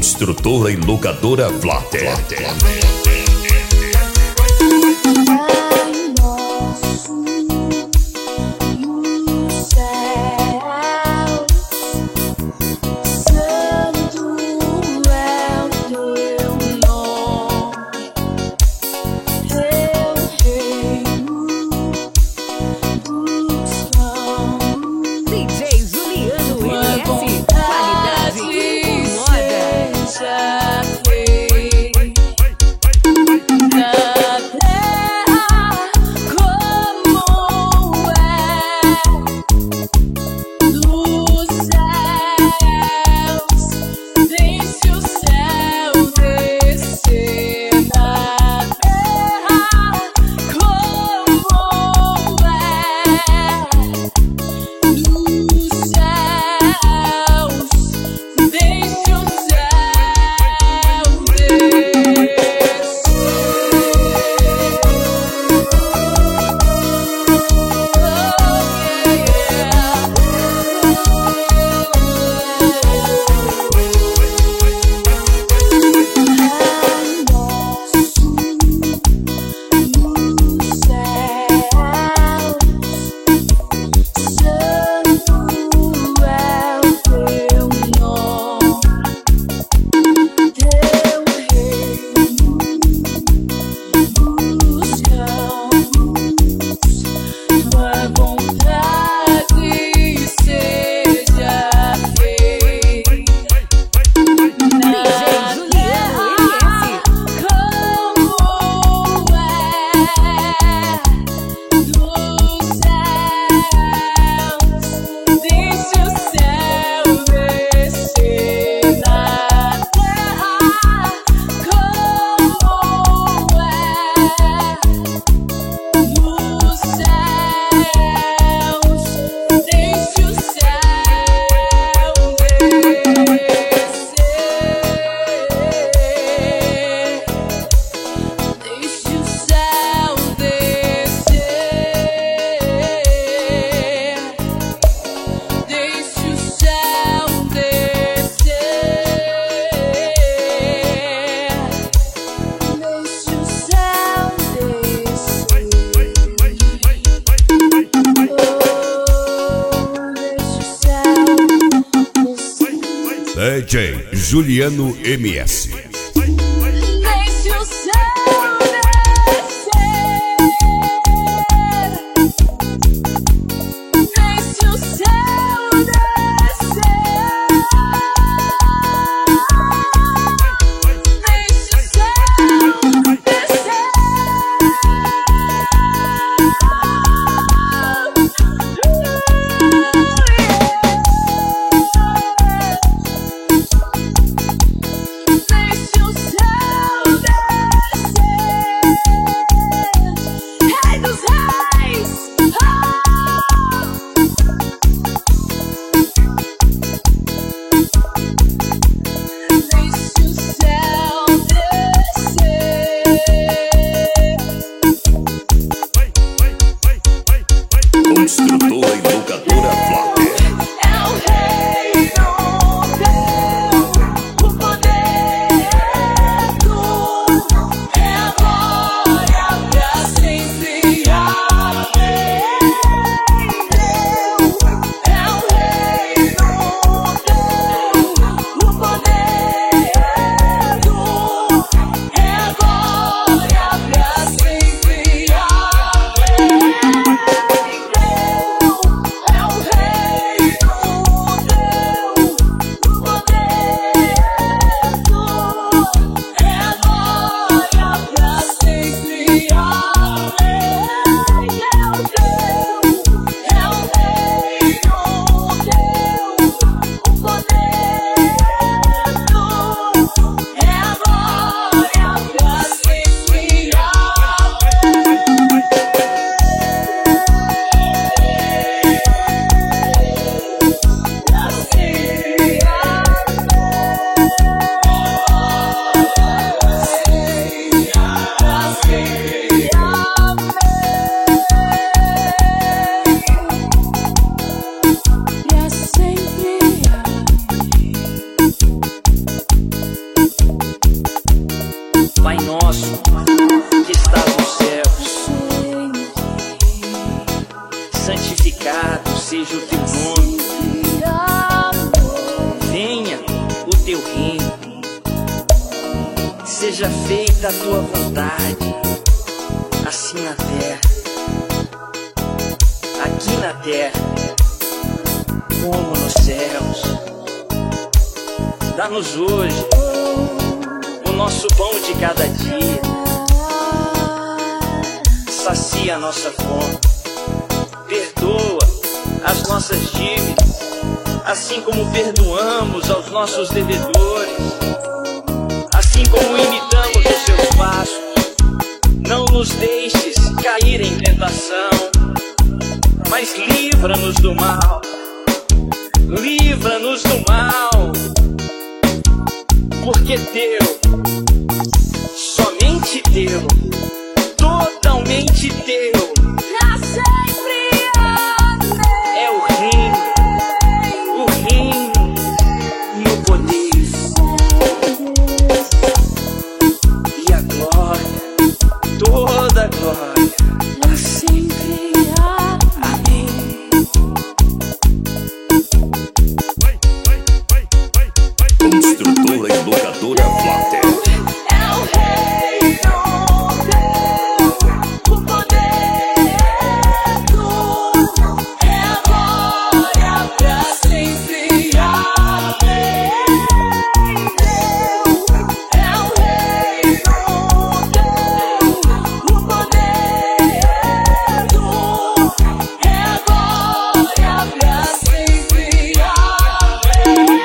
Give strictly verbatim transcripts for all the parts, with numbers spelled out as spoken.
Construtora e locadora Vlater. D J Juliano M S. Construtora e locadora Vlater. É o reino teu, o poder é tu, é a glória pra sempre. Amém. É o reino teu, o poder é tu, é a glória pra sempre. Amém. É o rei. santificado seja o teu nome. Venha o teu reino, seja feita a tua vontade, assim na terra, aqui na terra, como nos céus. Dá-nos hoje o nosso pão de cada dia, sacia a nossa fome, perdoa as nossas dívidas, assim como perdoamos aos nossos devedores, assim como imitamos os seus passos. Não nos deixes cair em tentação, mas livra-nos do mal, livra-nos do mal, porque teu, somente teu, totalmente teu, Pra sempre, amém. é o reino, o reino e o poder e a glória, toda a glória, Pra sempre, amém. Construtora e locadora Flater. É o reino teu, o poder é tu, é a glória pra sempre, amém. É o reino teu, o poder é tu, é a glória pra sempre, amém.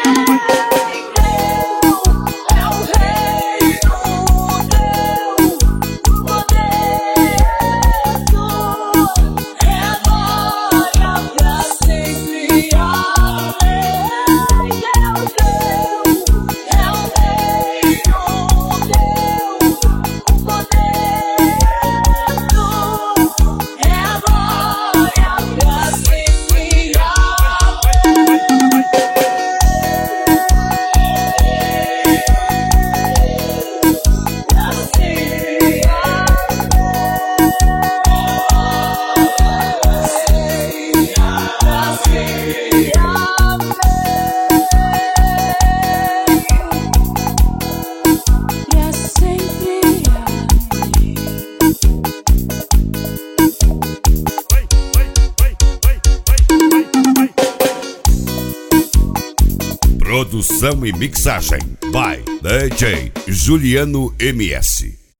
Produção e mixagem by D J Juliano M S.